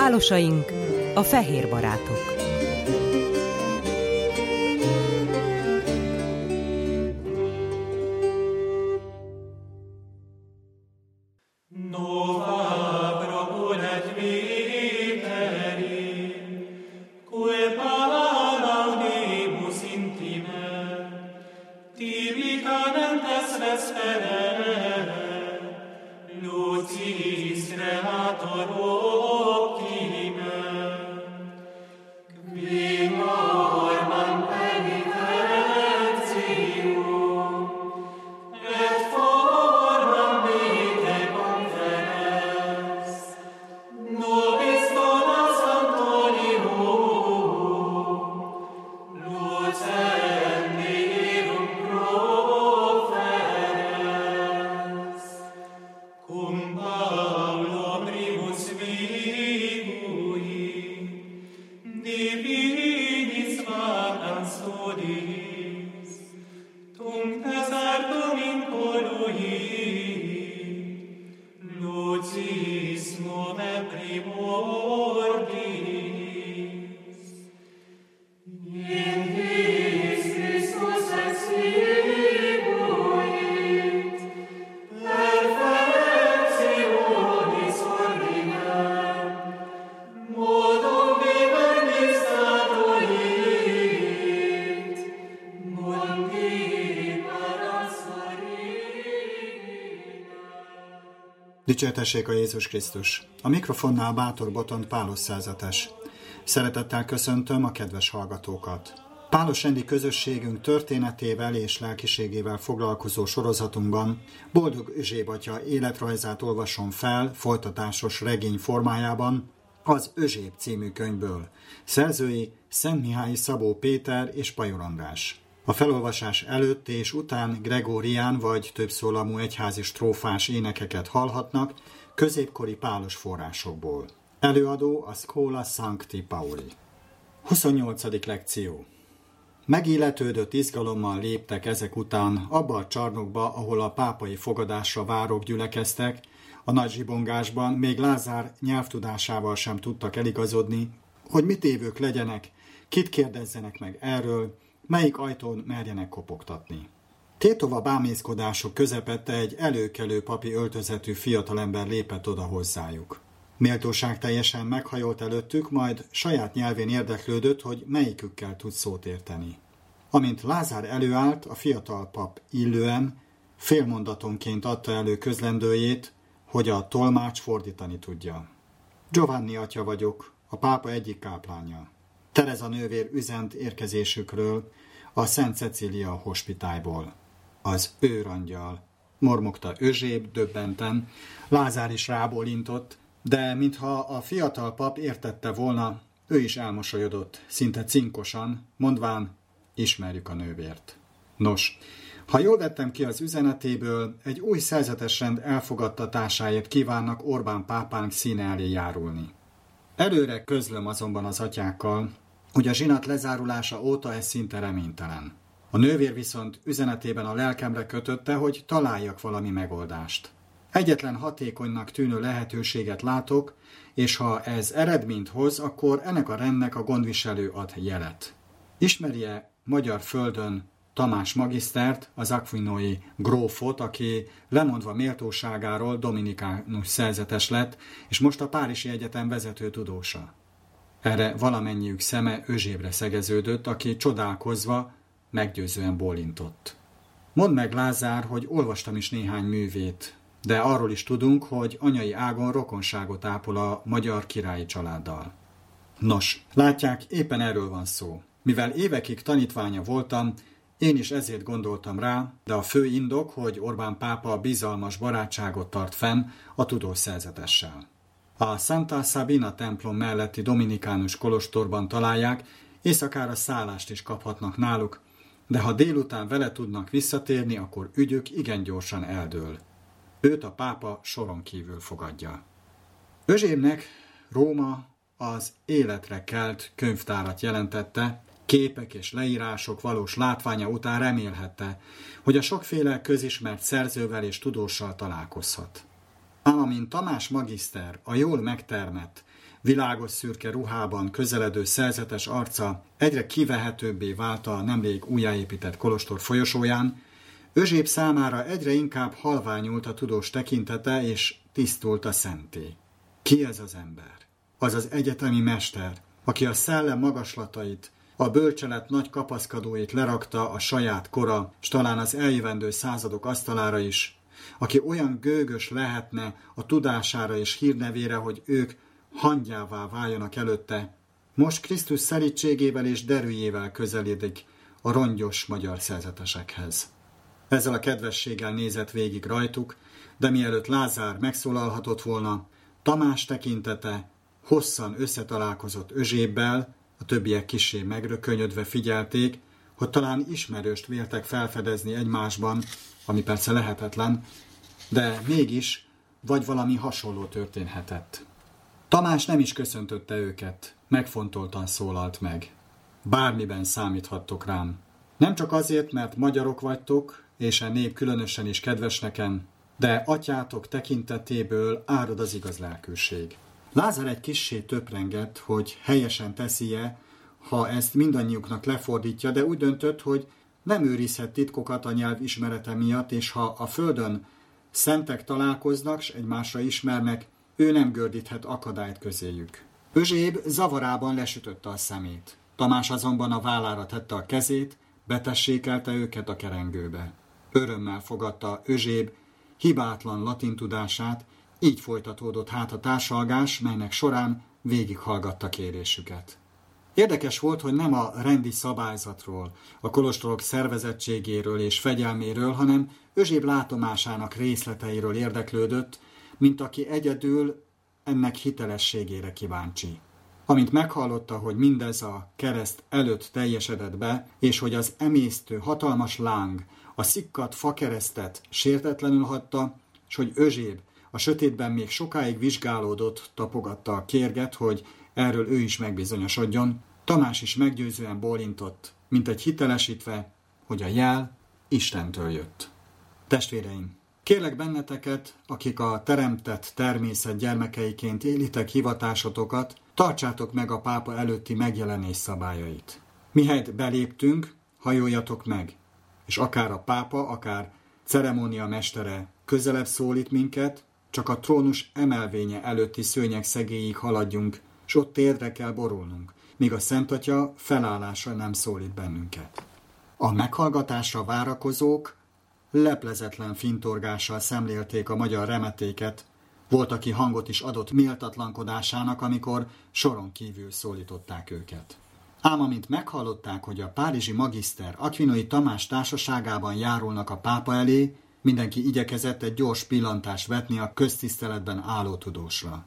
Pálosaink, a fehér barátok. Dicsértessék a Jézus Krisztus! A mikrofonnál Bátor Botond Pálos szerzetes. Szeretettel köszöntöm a kedves hallgatókat. Pálos rendi közösségünk történetével és lelkiségével foglalkozó sorozatunkban Boldog Özséb atya életrajzát olvasom fel folytatásos regény formájában az Özséb című könyvből. Szerzői Szentmihályi Szabó Péter és Pajor András. A felolvasás előtt és után gregórián vagy többszólamú egyházi strófás énekeket hallhatnak középkori pálos forrásokból. Előadó a Schola Sancti Pauli. 28. lekció. Megilletődött izgalommal léptek ezek után abba a csarnokba, ahol a pápai fogadásra várók gyülekeztek. A nagy zsibongásban még Lázár nyelvtudásával sem tudtak eligazodni, hogy mit évők legyenek, kit kérdezzenek meg erről, melyik ajtón merjenek kopogtatni. Tétova bámészkodások közepette egy előkelő papi öltözetű fiatalember lépett oda hozzájuk. Méltóság teljesen meghajolt előttük, majd saját nyelvén érdeklődött, hogy melyikükkel tud szót érteni. Amint Lázár előállt, a fiatal pap illően, félmondatonként adta elő közlendőjét, hogy a tolmács fordítani tudja. Giovanni atya vagyok, a pápa egyik káplánja. Tereza nővér üzent érkezésükről a Szent Cecília hospitályból. Az őrangyal, mormogta Özséb döbbenten, Lázár is rábólintott, de mintha a fiatal pap értette volna, ő is elmosolyodott, szinte cinkosan, mondván, ismerjük a nővért. Nos, ha jól vettem ki az üzenetéből, egy új szerzetesrend elfogadtatásáért kívánnak Orbán pápánk színe elé járulni. Előre közlöm azonban az atyákkal, hogy a zsinat lezárulása óta ez szinte reménytelen. A nővér viszont üzenetében a lelkemre kötötte, hogy találjak valami megoldást. Egyetlen hatékonynak tűnő lehetőséget látok, és ha ez eredményt hoz, akkor ennek a rendnek a gondviselő ad jelet. Ismerje magyar földön Tamás magisztert, az Aquinói grófot, aki lemondva méltóságáról dominikánus szerzetes lett, és most a Párizsi Egyetem vezető tudósa. Erre valamennyiük szeme Özsébre szegeződött, aki csodálkozva meggyőzően bólintott. Mondd meg, Lázár, hogy olvastam is néhány művét, de arról is tudunk, hogy anyai ágon rokonságot ápol a magyar királyi családdal. Nos, látják, éppen erről van szó. Mivel évekig tanítványa voltam, én is ezért gondoltam rá, de a fő indok, hogy Orbán pápa bizalmas barátságot tart fenn a tudós szerzetessel. A Santa Sabina templom melletti dominikánus kolostorban találják, éjszakára szállást is kaphatnak náluk, de ha délután vele tudnak visszatérni, akkor ügyük igen gyorsan eldől. Őt a pápa soron kívül fogadja. Özsébnek Róma az életre kelt könyvtárat jelentette, képek és leírások valós látványa után remélhette, hogy a sokféle közismert szerzővel és tudóssal találkozhat. Ám amint Tamás magiszter a jól megtermett, világos szürke ruhában közeledő szerzetes arca egyre kivehetőbbé vált a nemrég újjáépített kolostor folyosóján, Özséb számára egyre inkább halványult a tudós tekintete, és tisztult a szentély. Ki ez az ember? Az az egyetemi mester, aki a szellem magaslatait, a bölcselet nagy kapaszkodóit lerakta a saját kora, s talán az eljövendő századok asztalára is, aki olyan gőgös lehetne a tudására és hírnevére, hogy ők hangyává váljanak előtte, most Krisztus szelídségével és derűjével közelítik a rongyos magyar szerzetesekhez. Ezzel a kedvességgel nézett végig rajtuk, de mielőtt Lázár megszólalhatott volna, Tamás tekintete hosszan összetalálkozott Özsébbel, a többiek kissé megrökönyödve figyelték, hogy talán ismerőst véltek felfedezni egymásban, ami persze lehetetlen, de mégis vagy valami hasonló történhetett. Tamás nem is köszöntötte őket, megfontoltan szólalt meg. Bármiben számíthattok rám. Nem csak azért, mert magyarok vagytok, és a nép különösen is kedves nekem, de atyátok tekintetéből árad az igaz lelkűség. Lázár egy kissé töprengett, hogy helyesen teszi-e, ha ezt mindannyiuknak lefordítja, de úgy döntött, hogy nem őrizhet titkokat a nyelv ismerete miatt, és ha a földön szentek találkoznak, s egymásra ismernek, ő nem gördíthet akadályt közéjük. Özséb zavarában lesütötte a szemét. Tamás azonban a vállára tette a kezét, betessékelte őket a kerengőbe. Örömmel fogadta Özséb hibátlan latin tudását, így folytatódott hát a társalgás, melynek során végighallgatta kérésüket. Érdekes volt, hogy nem a rendi szabályzatról, a kolostorok szervezettségéről és fegyelméről, hanem Özséb látomásának részleteiről érdeklődött, mint aki egyedül ennek hitelességére kíváncsi. Amint meghallotta, hogy mindez a kereszt előtt teljesedett be, és hogy az emésztő hatalmas láng a szikkadt fakeresztet sértetlenül hagyta, és hogy Özséb a sötétben még sokáig vizsgálódott, tapogatta a kérget, hogy erről ő is megbizonyosodjon, Tamás is meggyőzően bólintott, mint egy hitelesítve, hogy a jel Istentől jött. Testvéreim, kérlek benneteket, akik a teremtett természet gyermekeiként élitek hivatásotokat, tartsátok meg a pápa előtti megjelenés szabályait. Mihelyt beléptünk, hajoljatok meg, és akár a pápa, akár ceremónia mestere közelebb szólít minket, csak a trónus emelvénye előtti szőnyeg szegélyig haladjunk, s ott térdre kell borulnunk, míg a Szent Atya felállásra nem szólít bennünket. A meghallgatásra várakozók leplezetlen fintorgással szemlélték a magyar remetéket, volt, aki hangot is adott méltatlankodásának, amikor soron kívül szólították őket. Ám amint meghallották, hogy a párizsi magiszter Aquinoi Tamás társaságában járulnak a pápa elé, mindenki igyekezett egy gyors pillantást vetni a köztiszteletben álló tudósra.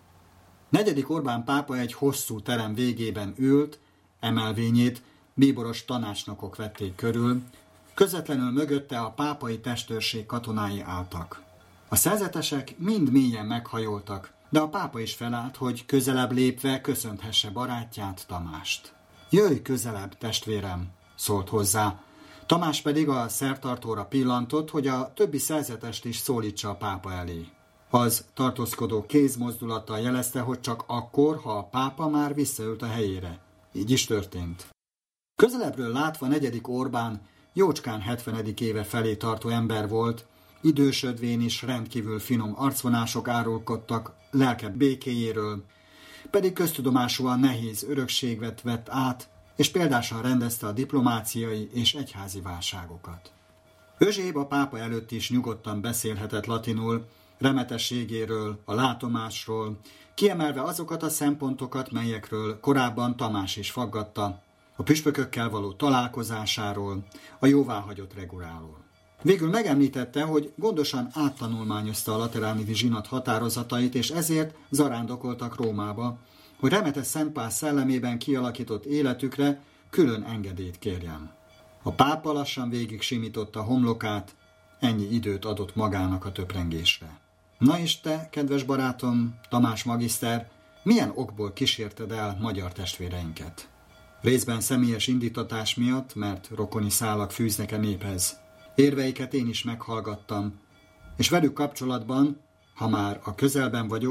4. Orbán pápa egy hosszú terem végében ült, emelvényét bíboros tanácsnokok vették körül, közvetlenül mögötte a pápai testőrség katonái álltak. A szerzetesek mind mélyen meghajoltak, de a pápa is felállt, hogy közelebb lépve köszönthesse barátját, Tamást. Jöjj közelebb, testvérem, szólt hozzá. Tamás pedig a szertartóra pillantott, hogy a többi szerzetest is szólítsa a pápa elé. Az tartózkodó kézmozdulattal jelezte, hogy csak akkor, ha a pápa már visszaült a helyére. Így is történt. Közelebbről látva 4. Orbán jócskán 70. éve felé tartó ember volt, idősödvén is rendkívül finom arcvonások árulkodtak lelke békéjéről, pedig köztudomásúan nehéz örökséget vett át, és példásan rendezte a diplomáciai és egyházi válságokat. Özséb a pápa előtt is nyugodtan beszélhetett latinul, remetességéről, a látomásról, kiemelve azokat a szempontokat, melyekről korábban Tamás is faggatta, a püspökökkel való találkozásáról, a jóváhagyott reguláról. Végül megemlítette, hogy gondosan áttanulmányozta a lateráni zsinat határozatait, és ezért zarándokoltak Rómába, hogy Remetes Szent Pál szellemében kialakított életükre külön engedélyt kérjen. A pápa lassan végig simította a homlokát, ennyi időt adott magának a töprengésre. Na és te, kedves barátom, Tamás magiszter, milyen okból kísérted el magyar testvéreinket? Részben személyes indítatás miatt, mert rokoni szálak fűznek a néphez. Érveiket én is meghallgattam, és velük kapcsolatban, ha már a közelben vagyok,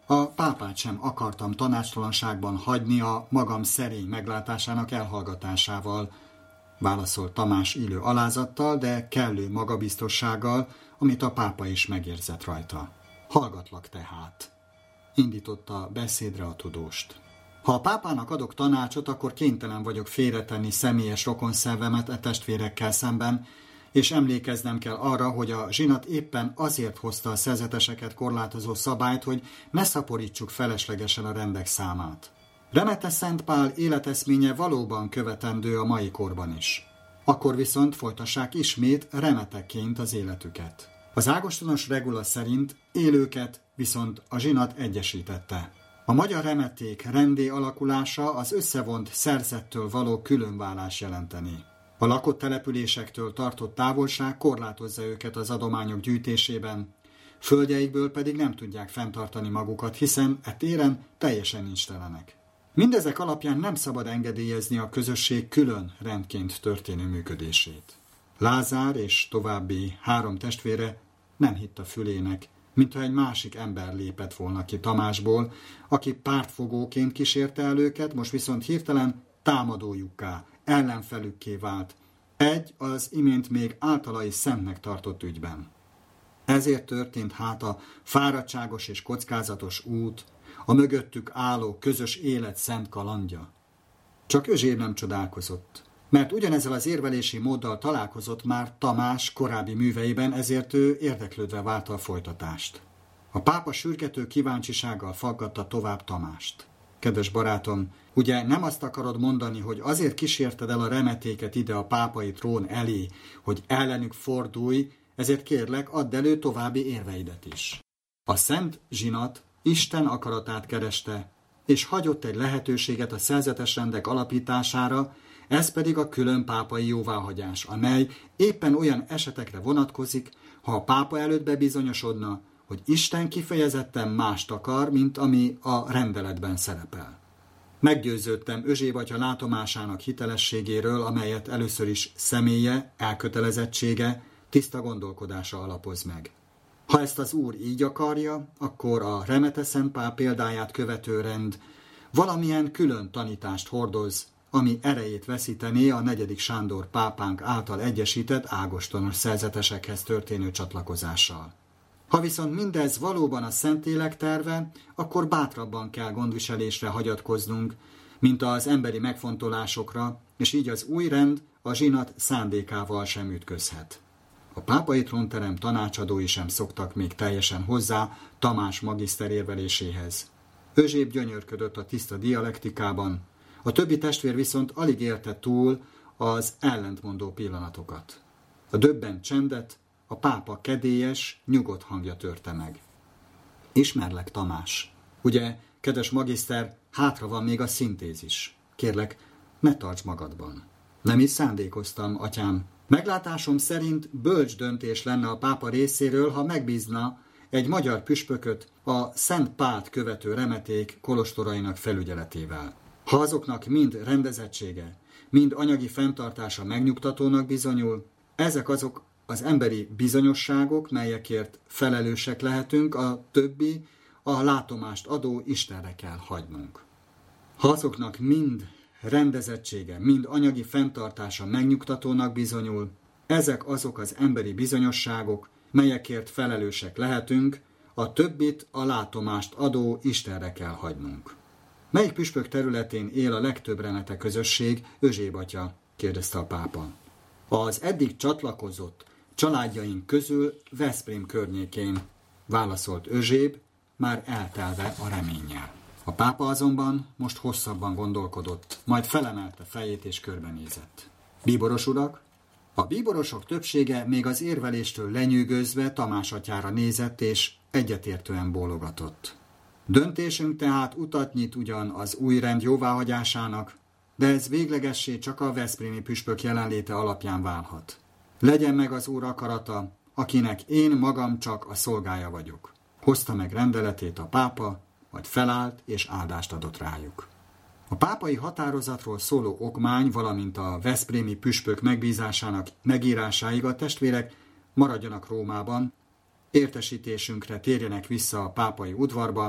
A pápát sem akartam tanácstalanságban hagyni a magam szerény meglátásának elhallgatásával, válaszolt Tamás illő alázattal, de kellő magabiztossággal, amit a pápa is megérzett rajta. Hallgatlak tehát, indította beszédre a tudóst. Ha a pápának adok tanácsot, akkor kénytelen vagyok félretenni személyes rokonszenvemet e testvérekkel szemben, és emlékeznem kell arra, hogy a zsinat éppen azért hozta a szerzeteseket korlátozó szabályt, hogy ne szaporítsuk feleslegesen a rendek számát. Remete Szent Pál életeszménye valóban követendő a mai korban is. Akkor viszont folytassák ismét remeteként az életüket. Az ágostonos regula szerint élőket viszont a zsinat egyesítette. A magyar remeték rendé alakulása az összevont szerzettől való különválás jelenteni. A lakott településektől tartott távolság korlátozza őket az adományok gyűjtésében, földjeikből pedig nem tudják fenntartani magukat, hiszen e téren teljesen nincstelenek. Mindezek alapján nem szabad engedélyezni a közösség külön rendként történő működését. Lázár és további 3 testvére nem hitt a fülének, mintha egy másik ember lépett volna ki Tamásból, aki pártfogóként kísérte el őket, most viszont hirtelen támadójukká, ellenfelükké vált, egy az imént még általai szentnek tartott ügyben. Ezért történt hát a fáradtságos és kockázatos út, a mögöttük álló közös élet szent kalandja. Csak Özséb nem csodálkozott, mert ugyanezzel az érvelési móddal találkozott már Tamás korábbi műveiben, ezért ő érdeklődve várta a folytatást. A pápa sürgető kíváncsisággal faggatta tovább Tamást. Kedves barátom, ugye nem azt akarod mondani, hogy azért kísérted el a remetéket ide a pápai trón elé, hogy ellenük fordulj, ezért kérlek, add elő további érveidet is. A szent zsinat Isten akaratát kereste, és hagyott egy lehetőséget a szerzetes rendek alapítására, ez pedig a külön pápai jóváhagyás, amely éppen olyan esetekre vonatkozik, ha a pápa előtt bebizonyosodna, hogy Isten kifejezetten mást akar, mint ami a rendeletben szerepel. Meggyőződtem Özséb atya látomásának hitelességéről, amelyet először is személye, elkötelezettsége, tiszta gondolkodása alapoz meg. Ha ezt az Úr így akarja, akkor a Remete Szent Pál példáját követő rend valamilyen külön tanítást hordoz, ami erejét veszítené a 4. Sándor pápánk által egyesített ágostonos szerzetesekhez történő csatlakozással. Ha viszont mindez valóban a Szentlélek terve, akkor bátrabban kell gondviselésre hagyatkoznunk, mint az emberi megfontolásokra, és így az új rend a zsinat szándékával sem ütközhet. A pápai trónterem tanácsadói sem szoktak még teljesen hozzá Tamás magiszter érveléséhez. Özséb gyönyörködött a tiszta dialektikában, a többi testvér viszont alig élte túl az ellentmondó pillanatokat. A döbbent csendet a pápa kedélyes, nyugodt hangja törte meg. Ismerlek, Tamás. Ugye, kedves magiszter, hátra van még a szintézis. Kérlek, ne tarts magadban. Nem is szándékoztam, atyám. Meglátásom szerint bölcs döntés lenne a pápa részéről, ha megbízna egy magyar püspököt a Szent Pált követő remeték kolostorainak felügyeletével. Ha azoknak mind rendezettsége, mind anyagi fenntartása megnyugtatónak bizonyul, ezek azok az emberi bizonyosságok, melyekért felelősek lehetünk, a többi a látomást adó Istenre kell hagynunk. Ha azoknak mind rendezettsége, mind anyagi fenntartása megnyugtatónak bizonyul, ezek azok az emberi bizonyosságok, melyekért felelősek lehetünk, a többit a látomást adó Istenre kell hagynunk. Melyik püspök területén él a legtöbb remete közösség, Özséb atya? Kérdezte a pápa. Az eddig csatlakozott családjaink közül Veszprém környékén, válaszolt Özséb, már eltelve a reménnyel. A pápa azonban most hosszabban gondolkodott, majd felemelte fejét és körbenézett. Bíboros urak? A bíborosok többsége még az érveléstől lenyűgözve Tamás atyára nézett és egyetértően bólogatott. Döntésünk tehát utat nyit ugyan az új rend jóváhagyásának, de ez véglegessé csak a veszprémi püspök jelenléte alapján válhat. Legyen meg az Úr akarata, akinek én magam csak a szolgája vagyok. Hozta meg rendeletét a pápa, majd felállt és áldást adott rájuk. A pápai határozatról szóló okmány, valamint a veszprémi püspök megbízásának megírásáig a testvérek maradjanak Rómában, értesítésünkre térjenek vissza a pápai udvarba,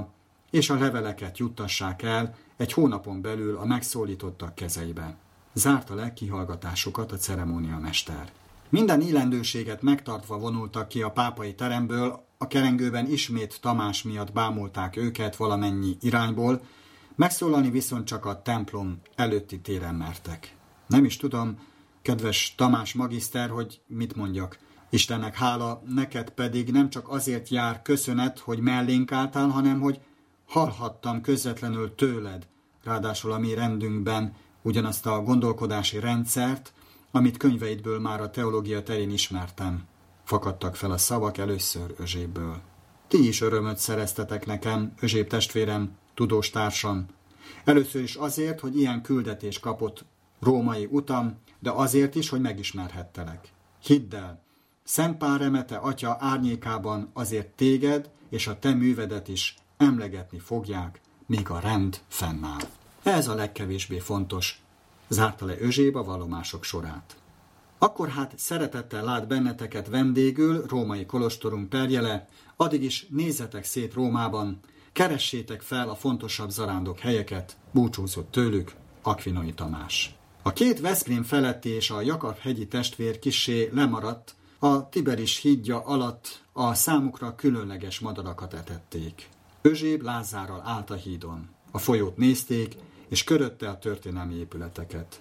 és a leveleket juttassák el egy hónapon belül a megszólítottak kezeibe. Zárta le kihallgatásukat a ceremóniamester. Minden illendőséget megtartva vonultak ki a pápai teremből, a kerengőben ismét Tamás miatt bámulták őket valamennyi irányból, megszólalni viszont csak a templom előtti téren mertek. Nem is tudom, kedves Tamás magiszter, hogy mit mondjak. Istennek hála, neked pedig nem csak azért jár köszönet, hogy mellénk álltál, hanem hogy hallhattam közvetlenül tőled, ráadásul a mi rendünkben ugyanazt a gondolkodási rendszert, amit könyveidből már a teológia terén ismertem. Fakadtak fel a szavak először Özsébből. Ti is örömöt szereztetek nekem, Özséb testvérem, tudós társam. Először is azért, hogy ilyen küldetés kapott római utam, de azért is, hogy megismerhettelek. Hidd el, Szent Pál Remete atya árnyékában azért téged és a te művedet is emlegetni fogják, míg a rend fennáll. Ez a legkevésbé fontos, zárta le Özséb a vallomások sorát. Akkor hát szeretettel lát benneteket vendégül római kolostorunk perjele, addig is nézzetek szét Rómában, keressétek fel a fontosabb zarándok helyeket, búcsúzott tőlük Akvinoi Tamás. A két Veszprém feletti és a Jakab-hegyi testvér kissé lemaradt, a Tiberis hídja alatt a számukra különleges madarakat etették. Özséb Lázárral állt a hídon. A folyót nézték, és körötte a történelmi épületeket.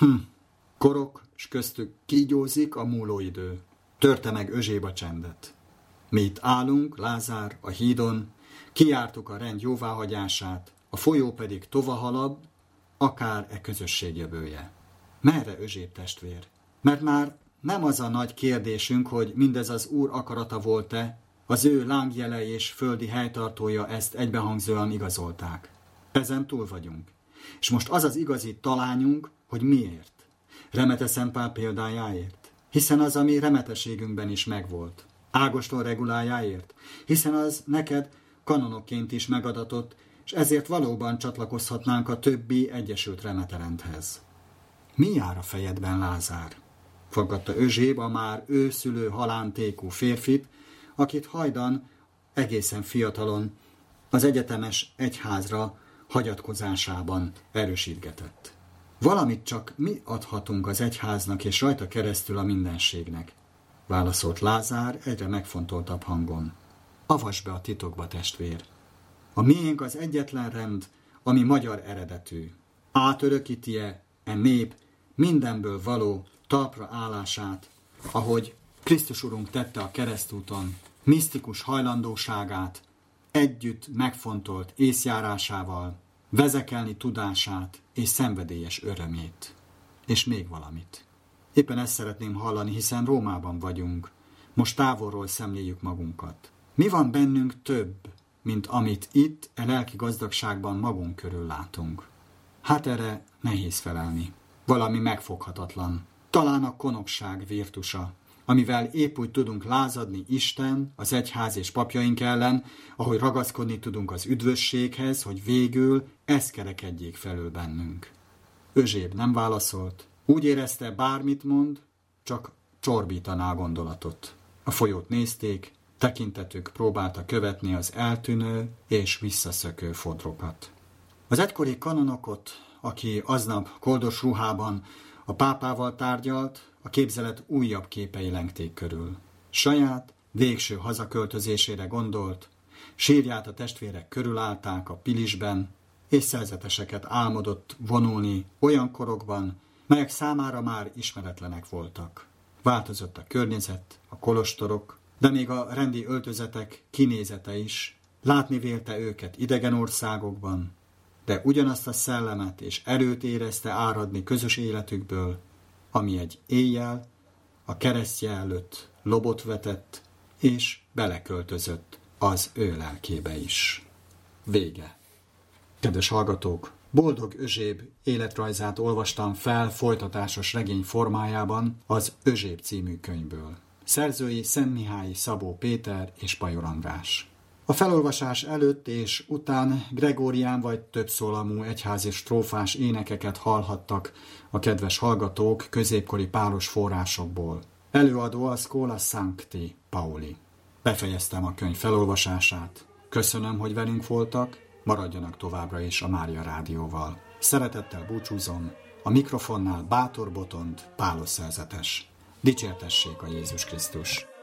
Korok, s köztük kígyózik a múló idő. Törte meg Özséb a csendet. Mi itt állunk, Lázár, a hídon, kijártuk a rend jóváhagyását, a folyó pedig tovahalad, akár e közösség jövője. Merre, Özséb testvér? Mert már nem az a nagy kérdésünk, hogy mindez az Úr akarata volt-e, az ő lángjele és földi helytartója ezt egybehangzóan igazolták. Ezen túl vagyunk. És most az az igazi talányunk, hogy miért. Remete Szent Pál példájáért? Hiszen az, ami remeteségünkben is megvolt. Ágoston regulájáért? Hiszen az neked kanonokként is megadatott, és ezért valóban csatlakozhatnánk a többi egyesült remeterendhez. Mi jár a fejedben, Lázár? Fogadta Özséb a már őszülő halántékú férfit, akit hajdan egészen fiatalon az egyetemes egyházra hagyatkozásában erősítgetett. Valamit csak mi adhatunk az egyháznak és rajta keresztül a mindenségnek, válaszolt Lázár egyre megfontoltabb hangon. Avasd be a titokba, testvér! A miénk az egyetlen rend, ami magyar eredetű. Átörökíti-e e nép mindenből való talpra állását, ahogy Krisztus Urunk tette a keresztúton, misztikus hajlandóságát, együtt megfontolt észjárásával, vezekelni tudását és szenvedélyes örömét. És még valamit. Éppen ezt szeretném hallani, hiszen Rómában vagyunk. Most távolról szemléljük magunkat. Mi van bennünk több, mint amit itt, a lelki gazdagságban magunk körül látunk? Hát erre nehéz felelni. Valami megfoghatatlan. Talán a konokság virtusa, amivel épp úgy tudunk lázadni Isten, az egyház és papjaink ellen, ahogy ragaszkodni tudunk az üdvösséghez, hogy végül ez kerekedjék felül bennünk. Özséb nem válaszolt. Úgy érezte, bármit mond, csak csorbítaná a gondolatot. A folyót nézték, tekintetük próbálta követni az eltűnő és visszaszökő fodrokat. Az egykori kanonokot, aki aznap koldos ruhában a pápával tárgyalt, a képzelet újabb képei lengték körül. Saját, végső hazaköltözésére gondolt, sírját a testvérek körülállták a Pilisben, és szerzeteseket álmodott vonulni olyan korokban, melyek számára már ismeretlenek voltak. Változott a környezet, a kolostorok, de még a rendi öltözetek kinézete is. Látni vélte őket idegen országokban, de ugyanazt a szellemet és erőt érezte áradni közös életükből, ami egy éjjel a keresztje előtt lobot vetett, és beleköltözött az ő lelkébe is. Vége. Kedves hallgatók, Boldog Özséb életrajzát olvastam fel folytatásos regény formájában az Özséb című könyvből. Szerzői Szentmihályi Szabó Péter és Pajor András. A felolvasás előtt és után gregórián vagy többszólamú egyházi strófás énekeket hallhattak a kedves hallgatók középkori pálos forrásokból. Előadó a Schola Sancti Pauli. Befejeztem a könyv felolvasását. Köszönöm, hogy velünk voltak, Maradjanak továbbra is a Mária Rádióval. Szeretettel búcsúzom, a mikrofonnál Bátor Botond, Pálos szerzetes. Dicsértessék a Jézus Krisztus!